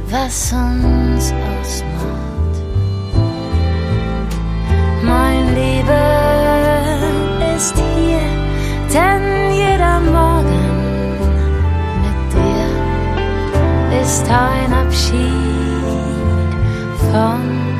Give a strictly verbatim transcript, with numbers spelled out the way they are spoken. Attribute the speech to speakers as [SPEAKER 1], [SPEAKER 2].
[SPEAKER 1] was uns ausmacht. Mein Leben ist hier, denn jeder Morgen mit dir ist ein Abschied von